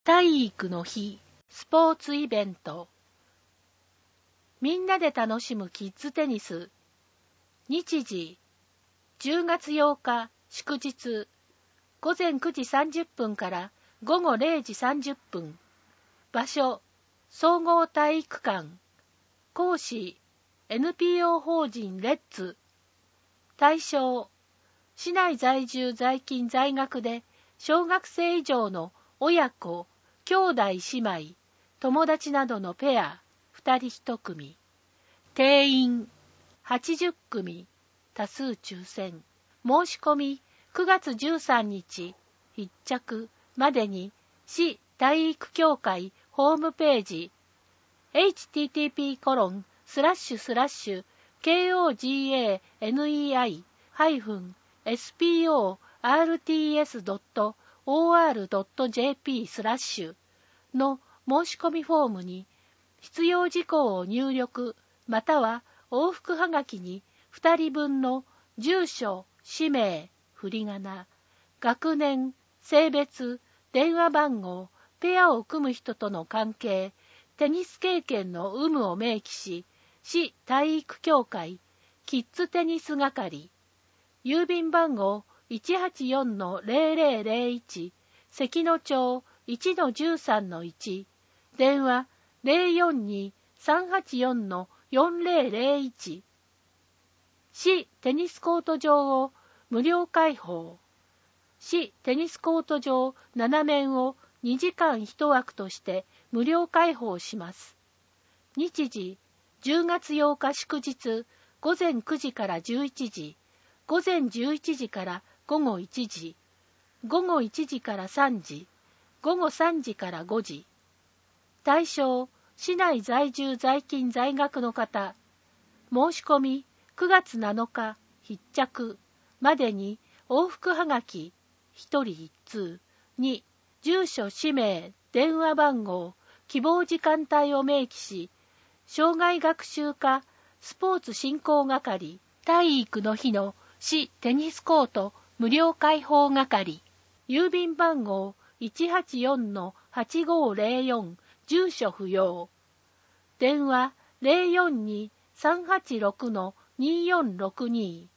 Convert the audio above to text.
体育の日、スポーツイベント。みんなで楽しむキッズテニス。日時、10月8日、祝日、午前9時30分から午後0時30分。場所、総合体育館。講師、NPO 法人レッツ。対象、市内在住在勤在学で小学生以上の親子、兄弟姉妹、友達などのペア、2人1組。定員、80組、多数抽選。申し込み、9月13日、必着までに、市体育協会ホームページ、http://koganei-sports.or.jp/ の申し込みフォームに必要事項を入力または往復はがきに2人分の住所、氏名、振り仮名、学年、性別、電話番号、ペアを組む人との関係、テニス経験の有無を明記し、市体育協会キッズテニス係、郵便番号 184-0001 関野町 1-13-1、電話 042-384-4001。市テニスコート場を無料開放。市テニスコート場7面を2時間1枠として無料開放します。日時、10月8日祝日、午前9時から11時、午前11時から午後1時、午後1時から3時、午後3時から5時。対象、市内在住在勤在学の方。申し込み、9月7日、必着までに往復はがき、1人1通に、住所、氏名、電話番号、希望時間帯を明記し、障害学習課スポーツ振興係体育の日の市テニスコート無料開放係、郵便番号 184-8504 住所不要、電話 042-386-2462